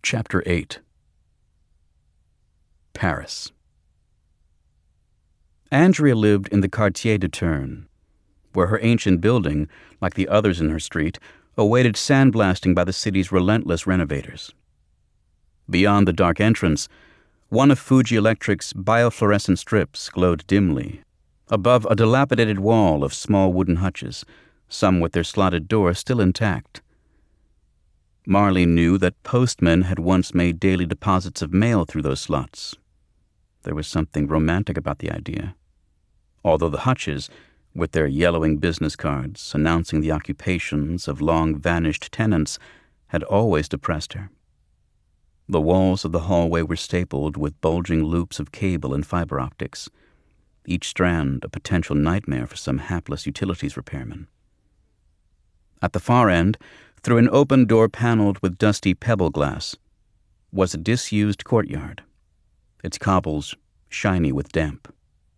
Chapter 8. Paris. Andrea lived in the Quartier de Turn, where her ancient building, like the others in her street, awaited sandblasting by the city's relentless renovators. Beyond the dark entrance, one of Fuji Electric's biofluorescent strips glowed dimly, above a dilapidated wall of small wooden hutches, some with their slotted doors still intact. Marley knew that postmen had once made daily deposits of mail through those slots. There was something romantic about the idea, although the hutches, with their yellowing business cards announcing the occupations of long-vanished tenants, had always depressed her. The walls of the hallway were stapled with bulging loops of cable and fiber optics, each strand a potential nightmare for some hapless utilities repairman. At the far end, through an open door paneled with dusty pebble glass, was a disused courtyard, its cobbles shiny with damp.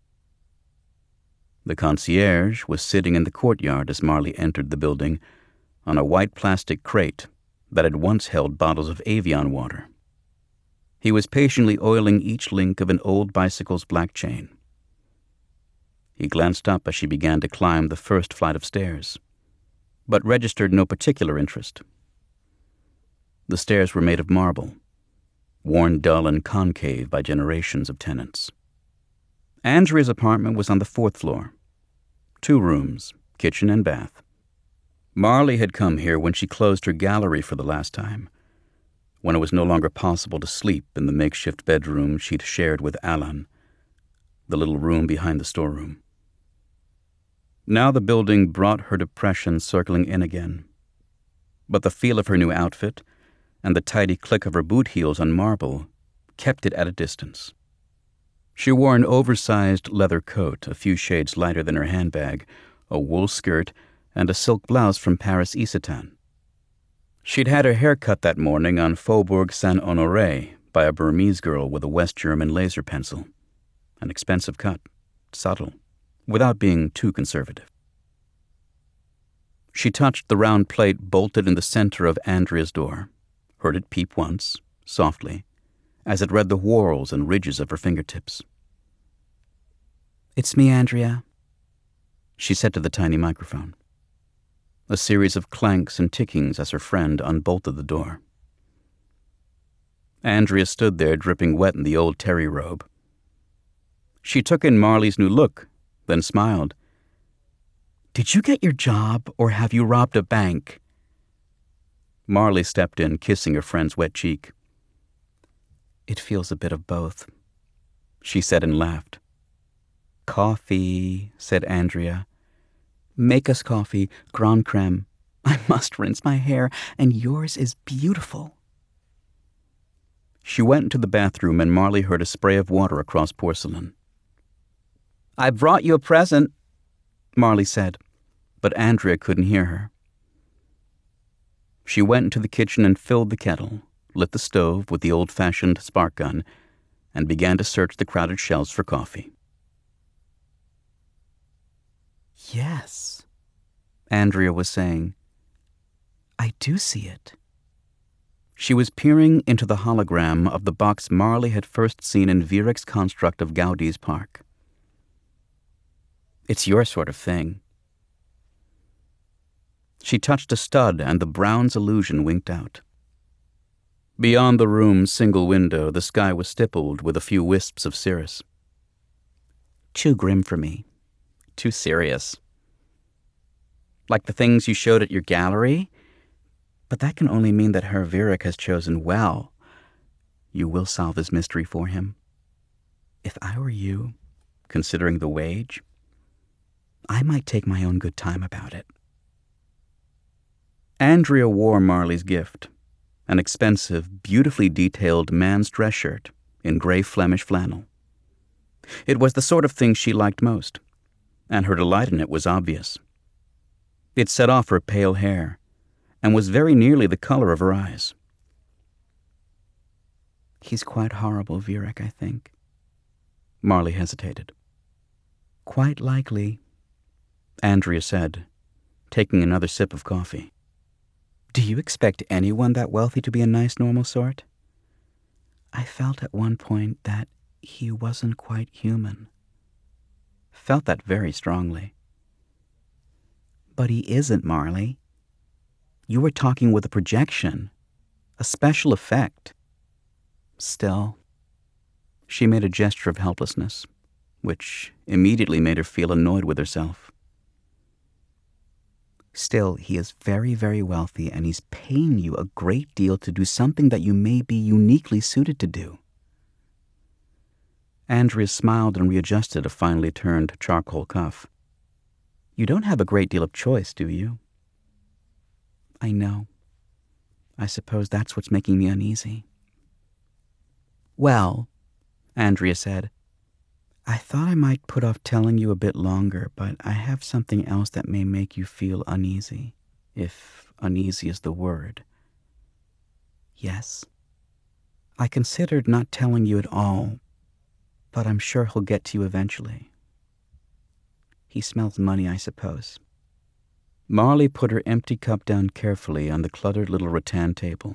The concierge was sitting in the courtyard as Marley entered the building, on a white plastic crate that had once held bottles of Avion water. He was patiently oiling each link of an old bicycle's black chain. He glanced up as she began to climb the first flight of stairs, but registered no particular interest. The stairs were made of marble, worn dull and concave by generations of tenants. Andrea's apartment was on the 4th floor. 2 rooms, kitchen and bath. Marley had come here when she closed her gallery for the last time, when it was no longer possible to sleep in the makeshift bedroom she'd shared with Alan, the little room behind the storeroom. Now the building brought her depression circling in again, but the feel of her new outfit and the tidy click of her boot heels on marble kept it at a distance. She wore an oversized leather coat a few shades lighter than her handbag, a wool skirt, and a silk blouse from Paris Isetan. She'd had her hair cut that morning on Faubourg Saint-Honoré by a Burmese girl with a West German laser pencil. An expensive cut, subtle, without being too conservative. She touched the round plate bolted in the center of Andrea's door, heard it peep once, softly, as it read the whorls and ridges of her fingertips. "It's me, Andrea," she said to the tiny microphone. A series of clanks and tickings as her friend unbolted the door. Andrea stood there dripping wet in the old terry robe. She took in Marley's new look, then smiled. "Did you get your job, or have you robbed a bank?" Marley stepped in, kissing her friend's wet cheek. "It feels a bit of both," she said and laughed. "Coffee," said Andrea. "Make us coffee, grande crème. I must rinse my hair, and yours is beautiful." She went into the bathroom, and Marley heard a spray of water across porcelain. "I brought you a present," Marley said, but Andrea couldn't hear her. She went into the kitchen and filled the kettle, lit the stove with the old-fashioned spark gun, and began to search the crowded shelves for coffee. "Yes," Andrea was saying. "I do see it." She was peering into the hologram of the box Marley had first seen in Vierek's construct of Gaudi's park. "It's your sort of thing." She touched a stud, and the bronze illusion winked out. Beyond the room's single window, the sky was stippled with a few wisps of cirrus. "Too grim for me. Too serious. Like the things you showed at your gallery? But that can only mean that Herr Vierek has chosen well. You will solve this mystery for him. If I were you, considering the wage, I might take my own good time about it." Andrea wore Marley's gift, an expensive, beautifully detailed man's dress shirt in gray Flemish flannel. It was the sort of thing she liked most, and her delight in it was obvious. It set off her pale hair, and was very nearly the color of her eyes. "He's quite horrible, Vierek, I think." Marley hesitated. "Quite likely," Andrea said, taking another sip of coffee. "Do you expect anyone that wealthy to be a nice, normal sort?" I felt at one point that he wasn't quite human. Felt that very strongly. But he isn't, Marley. You were talking with a projection, a special effect. Still, she made a gesture of helplessness, which immediately made her feel annoyed with herself. Still, he is very, very wealthy, and he's paying you a great deal to do something that you may be uniquely suited to do. Andrea smiled and readjusted a finely turned charcoal cuff. You don't have a great deal of choice, do you? I know. I suppose that's what's making me uneasy. Well, Andrea said, I thought I might put off telling you a bit longer, but I have something else that may make you feel uneasy, if uneasy is the word. Yes. I considered not telling you at all, but I'm sure he'll get to you eventually. He smells money, I suppose. Marley put her empty cup down carefully on the cluttered little rattan table.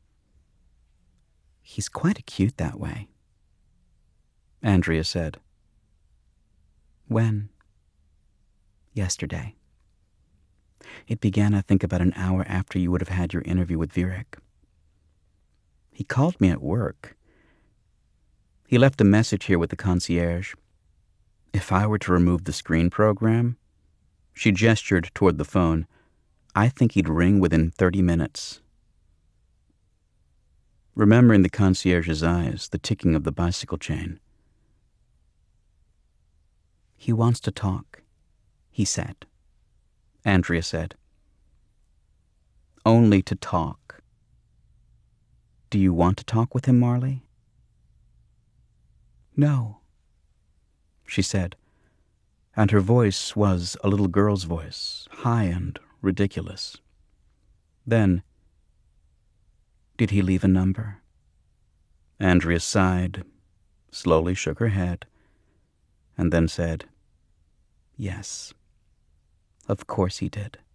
He's quite acute that way, Andrea said. When? Yesterday. It began, I think, about an hour after you would have had your interview with Virek. He called me at work. He left a message here with the concierge. If I were to remove the screen program, she gestured toward the phone, I think he'd ring within 30 minutes. Remembering the concierge's eyes, the ticking of the bicycle chain. He wants to talk, he said. Andrea said. Only to talk. Do you want to talk with him, Marley? No, she said, and her voice was a little girl's voice, high and ridiculous. Then, did he leave a number? Andrea sighed, slowly shook her head, and then said, Yes, of course he did.